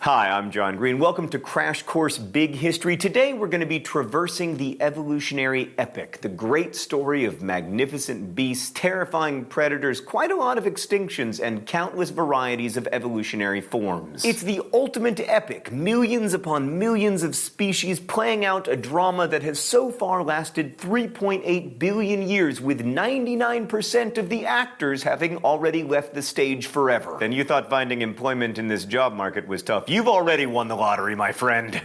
Hi, I'm John Green. Welcome to Crash Course Big History. Today we're going to be traversing the evolutionary epic, the great story of magnificent beasts, terrifying predators, quite a lot of extinctions, and countless varieties of evolutionary forms. It's the ultimate epic, millions upon millions of species playing out a drama that has so far lasted 3.8 billion years, with 99% of the actors having already left the stage forever. Then you thought finding employment in this job market was tough. You've already won the lottery, my friend.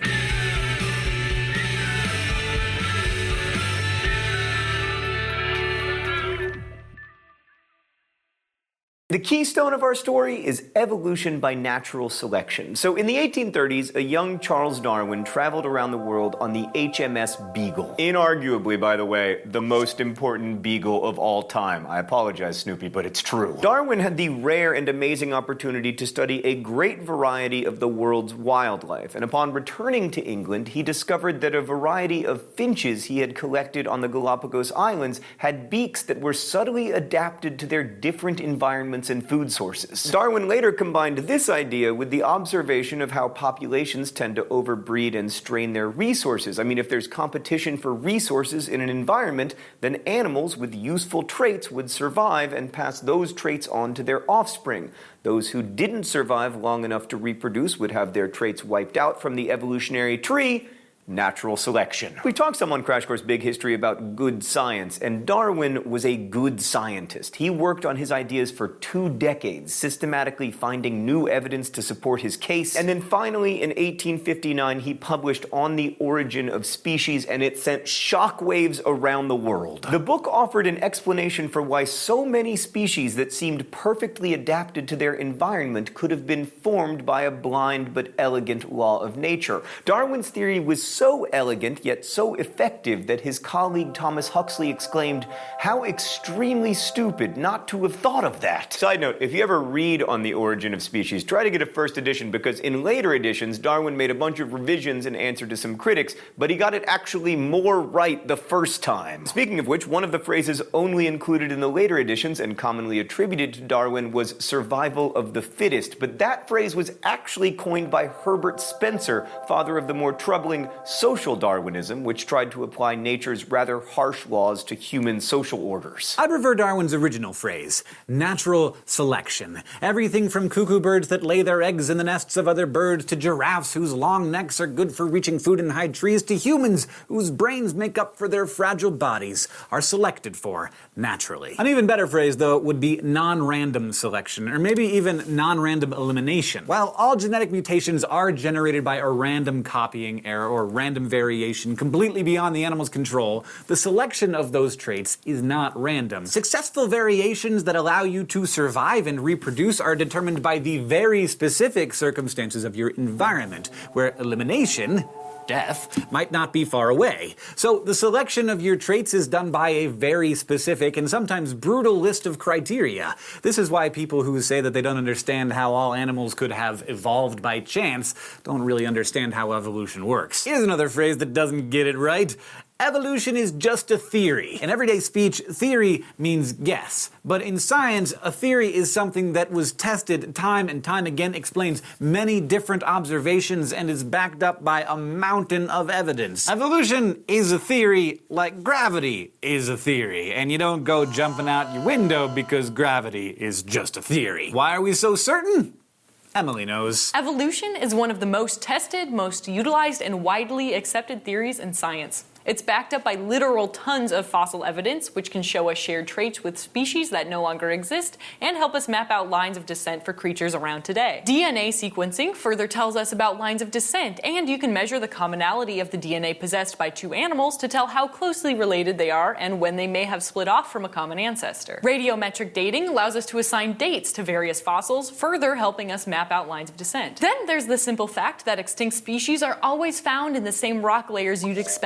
The keystone of our story is evolution by natural selection. So in the 1830s, a young Charles Darwin traveled around the world on the HMS Beagle. Inarguably, by the way, the most important beagle of all time. I apologize, Snoopy, but it's true. Darwin had the rare and amazing opportunity to study a great variety of the world's wildlife, and upon returning to England, he discovered that a variety of finches he had collected on the Galapagos Islands had beaks that were subtly adapted to their different environments and food sources. Darwin later combined this idea with the observation of how populations tend to overbreed and strain their resources. I mean, if there's competition for resources in an environment, then animals with useful traits would survive and pass those traits on to their offspring. Those who didn't survive long enough to reproduce would have their traits wiped out from the evolutionary tree. Natural selection. We've talked some on Crash Course Big History about good science, and Darwin was a good scientist. He worked on his ideas for 2 decades, systematically finding new evidence to support his case, and then finally in 1859 he published On the Origin of Species, and it sent shockwaves around the world. The book offered an explanation for why so many species that seemed perfectly adapted to their environment could have been formed by a blind but elegant law of nature. Darwin's theory was so elegant yet so effective that his colleague Thomas Huxley exclaimed, "How extremely stupid not to have thought of that." Side note, if you ever read On the Origin of Species, try to get a first edition, because in later editions Darwin made a bunch of revisions in answer to some critics, but he got it actually more right the first time. Speaking of which, one of the phrases only included in the later editions and commonly attributed to Darwin was survival of the fittest, but that phrase was actually coined by Herbert Spencer, father of the more troubling social Darwinism, which tried to apply nature's rather harsh laws to human social orders. I prefer Darwin's original phrase, natural selection. Everything from cuckoo birds that lay their eggs in the nests of other birds, to giraffes whose long necks are good for reaching food in high trees, to humans whose brains make up for their fragile bodies, are selected for naturally. An even better phrase, though, would be non-random selection, or maybe even non-random elimination. While all genetic mutations are generated by a random copying error or random variation completely beyond the animal's control, the selection of those traits is not random. Successful variations that allow you to survive and reproduce are determined by the very specific circumstances of your environment, where elimination, death, might not be far away. So the selection of your traits is done by a very specific and sometimes brutal list of criteria. This is why people who say that they don't understand how all animals could have evolved by chance don't really understand how evolution works. Here's another phrase that doesn't get it right. Evolution is just a theory. In everyday speech, theory means guess. But in science, a theory is something that was tested time and time again, explains many different observations, and is backed up by a mountain of evidence. Evolution is a theory like gravity is a theory, and you don't go jumping out your window because gravity is just a theory. Why are we so certain? Emily knows. Evolution is one of the most tested, most utilized, and widely accepted theories in science. It's backed up by literal tons of fossil evidence, which can show us shared traits with species that no longer exist and help us map out lines of descent for creatures around today. DNA sequencing further tells us about lines of descent, and you can measure the commonality of the DNA possessed by 2 animals to tell how closely related they are and when they may have split off from a common ancestor. Radiometric dating allows us to assign dates to various fossils, further helping us map out lines of descent. Then there's the simple fact that extinct species are always found in the same rock layers you'd expect to find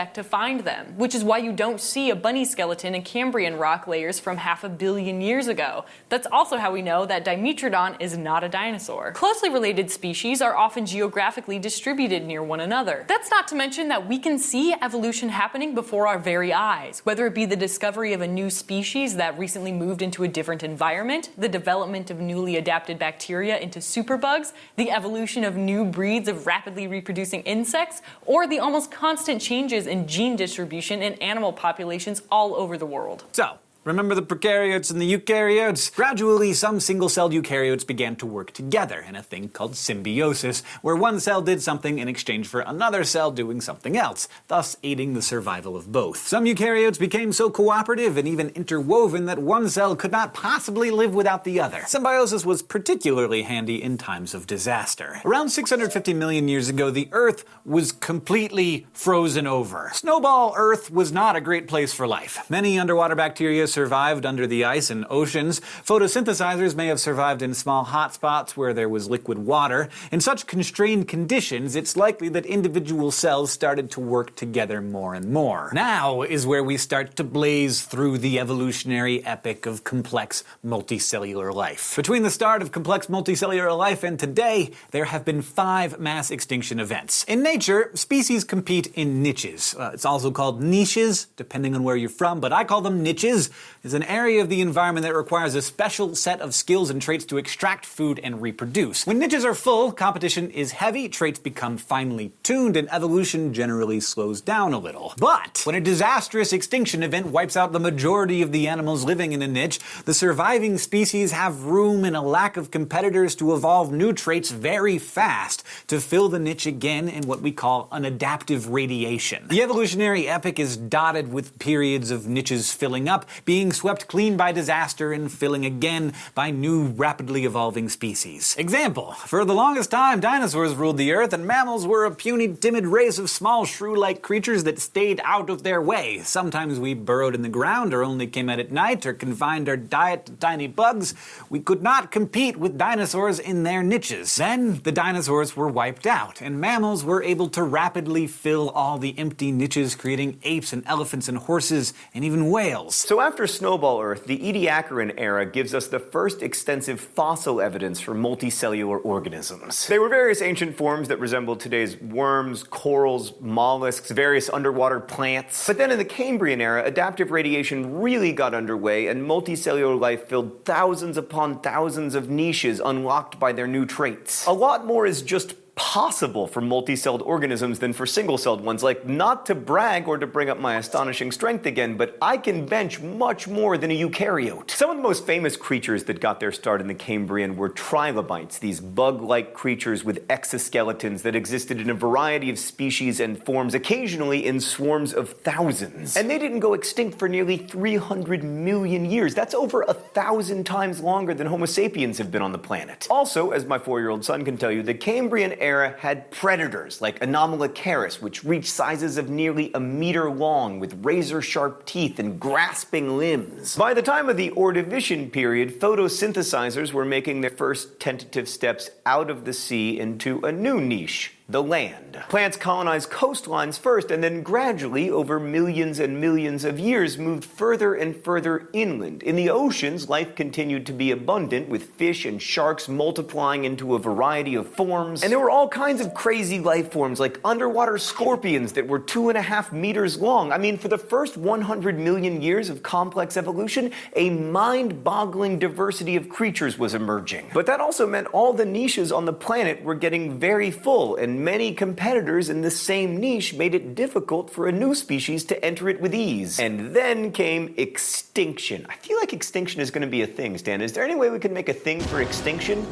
find them, which is why you don't see a bunny skeleton in Cambrian rock layers from 500 million years ago. That's also how we know that Dimetrodon is not a dinosaur. Closely related species are often geographically distributed near one another. That's not to mention that we can see evolution happening before our very eyes, whether it be the discovery of a new species that recently moved into a different environment, the development of newly adapted bacteria into superbugs, the evolution of new breeds of rapidly reproducing insects, or the almost constant changes in gene distribution in animal populations all over the world. So, remember the prokaryotes and the eukaryotes? Gradually, some single-celled eukaryotes began to work together in a thing called symbiosis, where one cell did something in exchange for another cell doing something else, thus aiding the survival of both. Some eukaryotes became so cooperative and even interwoven that one cell could not possibly live without the other. Symbiosis was particularly handy in times of disaster. Around 650 million years ago, the Earth was completely frozen over. Snowball Earth was not a great place for life. Many underwater bacteria survived under the ice in oceans. Photosynthesizers may have survived in small hotspots where there was liquid water. In such constrained conditions, it's likely that individual cells started to work together more and more. Now is where we start to blaze through the evolutionary epic of complex multicellular life. Between the start of complex multicellular life and today, there have been 5 mass extinction events. In nature, species compete in niches. It's also called niches, depending on where you're from, but I call them niches. Is an area of the environment that requires a special set of skills and traits to extract food and reproduce. When niches are full, competition is heavy, traits become finely tuned, and evolution generally slows down a little. But when a disastrous extinction event wipes out the majority of the animals living in a niche, the surviving species have room and a lack of competitors to evolve new traits very fast to fill the niche again in what we call an adaptive radiation. The evolutionary epic is dotted with periods of niches filling up, being swept clean by disaster and filling again by new rapidly evolving species. Example, for the longest time dinosaurs ruled the earth and mammals were a puny, timid race of small shrew-like creatures that stayed out of their way. Sometimes we burrowed in the ground or only came out at night or confined our diet to tiny bugs. We could not compete with dinosaurs in their niches. Then the dinosaurs were wiped out and mammals were able to rapidly fill all the empty niches, creating apes and elephants and horses and even whales. So after Snowball Earth, the Ediacaran era gives us the first extensive fossil evidence for multicellular organisms. They were various ancient forms that resembled today's worms, corals, mollusks, various underwater plants. But then in the Cambrian era, adaptive radiation really got underway and multicellular life filled thousands upon thousands of niches unlocked by their new traits. A lot more is just possible for multi-celled organisms than for single-celled ones. Like, not to brag or to bring up my astonishing strength again, but I can bench much more than a eukaryote. Some of the most famous creatures that got their start in the Cambrian were trilobites, these bug-like creatures with exoskeletons that existed in a variety of species and forms, occasionally in swarms of thousands. And they didn't go extinct for nearly 300 million years. That's over 1,000 times longer than Homo sapiens have been on the planet. Also, as my 4-year-old son can tell you, the Cambrian era had predators like Anomalocaris, which reached sizes of nearly a meter long with razor-sharp teeth and grasping limbs. By the time of the Ordovician period, photosynthesizers were making their first tentative steps out of the sea into a new niche, the land. Plants colonized coastlines first, and then gradually, over millions and millions of years, moved further and further inland. In the oceans, life continued to be abundant, with fish and sharks multiplying into a variety of forms. And there were all kinds of crazy life forms, like underwater scorpions that were 2.5 meters long. I mean, for the first 100 million years of complex evolution, a mind-boggling diversity of creatures was emerging. But that also meant all the niches on the planet were getting very full, and many competitors in the same niche made it difficult for a new species to enter it with ease. And then came extinction. I feel like extinction is going to be a thing, Stan. Is there any way we can make a thing for extinction?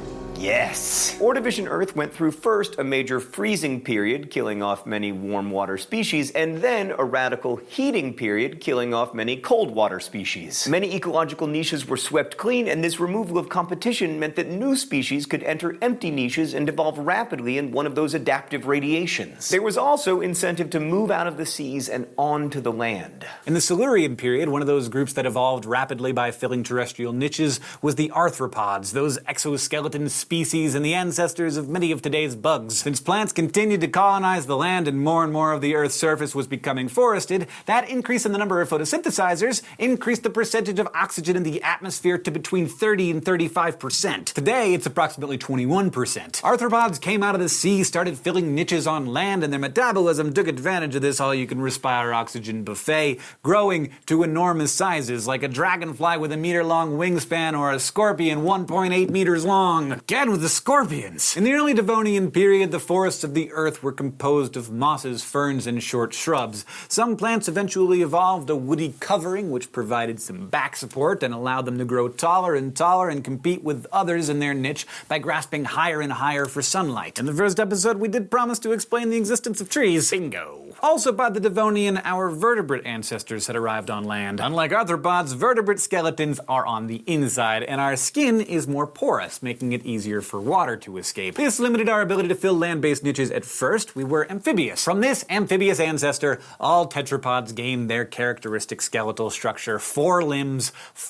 Yes! Ordovician Earth went through first a major freezing period, killing off many warm water species, and then a radical heating period, killing off many cold water species. Many ecological niches were swept clean, and this removal of competition meant that new species could enter empty niches and evolve rapidly in one of those adaptive radiations. There was also incentive to move out of the seas and onto the land. In the Silurian period, one of those groups that evolved rapidly by filling terrestrial niches was the arthropods, those exoskeleton species and the ancestors of many of today's bugs. Since plants continued to colonize the land and more of the Earth's surface was becoming forested, that increase in the number of photosynthesizers increased the percentage of oxygen in the atmosphere to between 30 and 35%. Today, it's approximately 21%. Arthropods came out of the sea, started filling niches on land, and their metabolism took advantage of this all-you-can-respire oxygen buffet, growing to enormous sizes, like a dragonfly with a meter-long wingspan or a scorpion 1.8 meters long. Again with the scorpions! In the early Devonian period, the forests of the Earth were composed of mosses, ferns, and short shrubs. Some plants eventually evolved a woody covering, which provided some back support and allowed them to grow taller and compete with others in their niche by grasping higher and higher for sunlight. In the first episode, we did promise to explain the existence of trees. Bingo! Also by the Devonian, our vertebrate ancestors had arrived on land. Unlike arthropods, vertebrate skeletons are on the inside, and our skin is more porous, making it easier for water to escape. This limited our ability to fill land-based niches at first. We were amphibious. From this amphibious ancestor, all tetrapods gained their characteristic skeletal structure: 4 limbs,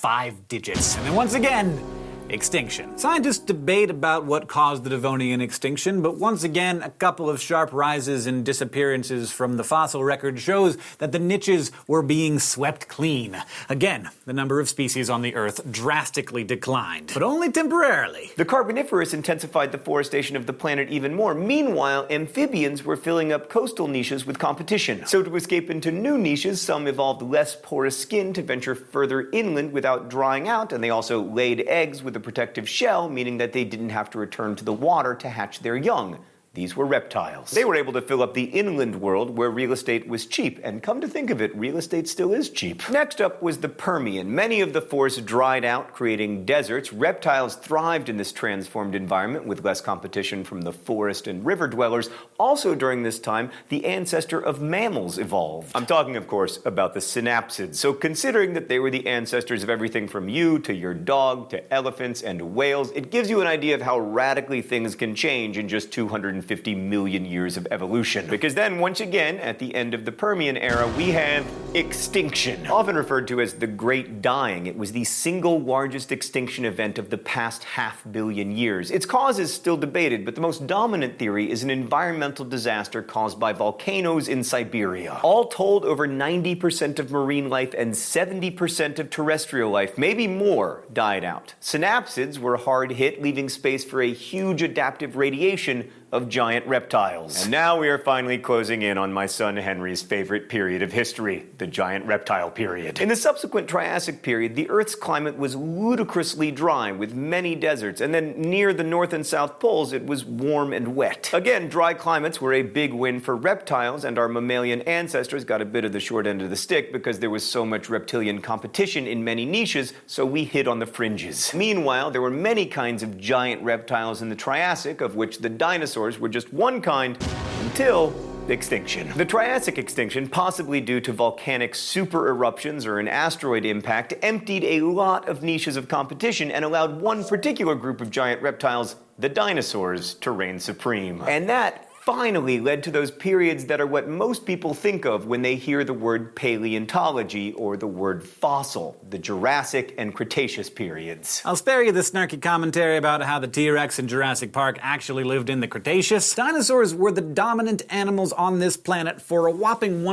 5 digits. And then once again, extinction. Scientists debate about what caused the Devonian extinction, but once again, a couple of sharp rises and disappearances from the fossil record shows that the niches were being swept clean. Again, the number of species on the Earth drastically declined, but only temporarily. The Carboniferous intensified the forestation of the planet even more. Meanwhile, amphibians were filling up coastal niches with competition. So to escape into new niches, some evolved less porous skin to venture further inland without drying out, and they also laid eggs with a protective shell, meaning that they didn't have to return to the water to hatch their young. These were reptiles. They were able to fill up the inland world where real estate was cheap, and come to think of it, real estate still is cheap. Next up was the Permian. Many of the forests dried out, creating deserts. Reptiles thrived in this transformed environment with less competition from the forest and river dwellers. Also during this time, the ancestor of mammals evolved. I'm talking, of course, about the synapsids. So considering that they were the ancestors of everything from you to your dog to elephants and whales, it gives you an idea of how radically things can change in just 250 million years of evolution. Because then, once again, at the end of the Permian era, we have extinction. Often referred to as the Great Dying, it was the single largest extinction event of the past 500 million years. Its cause is still debated, but the most dominant theory is an environmental disaster caused by volcanoes in Siberia. All told, over 90% of marine life and 70% of terrestrial life, maybe more, died out. Synapsids were hard hit, leaving space for a huge adaptive radiation of giant reptiles. And now we are finally closing in on my son Henry's favorite period of history, the giant reptile period. In the subsequent Triassic period, the Earth's climate was ludicrously dry with many deserts, and then near the North and South poles it was warm and wet. Again, dry climates were a big win for reptiles, and our mammalian ancestors got a bit of the short end of the stick because there was so much reptilian competition in many niches, so we hit on the fringes. Meanwhile, there were many kinds of giant reptiles in the Triassic, of which the dinosaurs were just one kind until extinction. The Triassic extinction, possibly due to volcanic super eruptions or an asteroid impact, emptied a lot of niches of competition and allowed one particular group of giant reptiles, the dinosaurs, to reign supreme. And that finally led to those periods that are what most people think of when they hear the word paleontology or the word fossil, the Jurassic and Cretaceous periods. I'll spare you the snarky commentary about how the T-Rex in Jurassic Park actually lived in the Cretaceous. Dinosaurs were the dominant animals on this planet for a whopping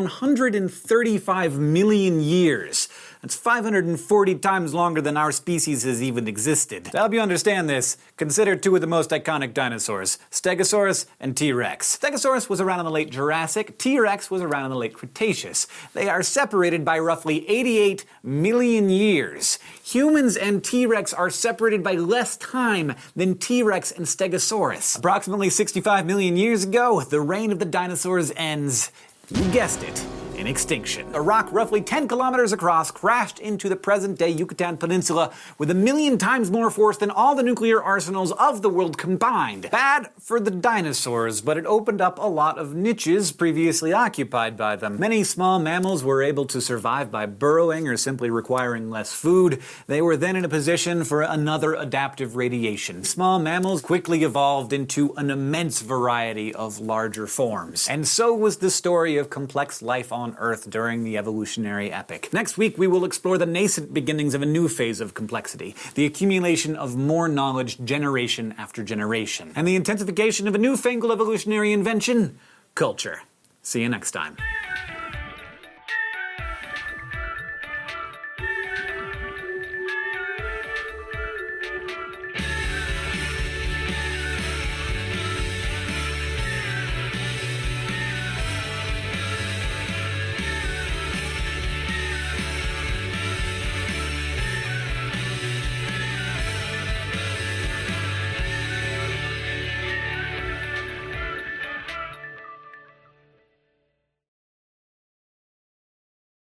135 million years. That's 540 times longer than our species has even existed. To help you understand this, consider 2 of the most iconic dinosaurs, Stegosaurus and T-Rex. Stegosaurus was around in the late Jurassic, T-Rex was around in the late Cretaceous. They are separated by roughly 88 million years. Humans and T-Rex are separated by less time than T-Rex and Stegosaurus. Approximately 65 million years ago, the reign of the dinosaurs ends. You guessed it. In extinction. A rock roughly 10 kilometers across crashed into the present-day Yucatan Peninsula with 1 million times more force than all the nuclear arsenals of the world combined. Bad for the dinosaurs, but it opened up a lot of niches previously occupied by them. Many small mammals were able to survive by burrowing or simply requiring less food. They were then in a position for another adaptive radiation. Small mammals quickly evolved into an immense variety of larger forms. And so was the story of complex life on on Earth during the evolutionary epoch. Next week, we will explore the nascent beginnings of a new phase of complexity, the accumulation of more knowledge generation after generation, and the intensification of a newfangled evolutionary invention, culture. See you next time.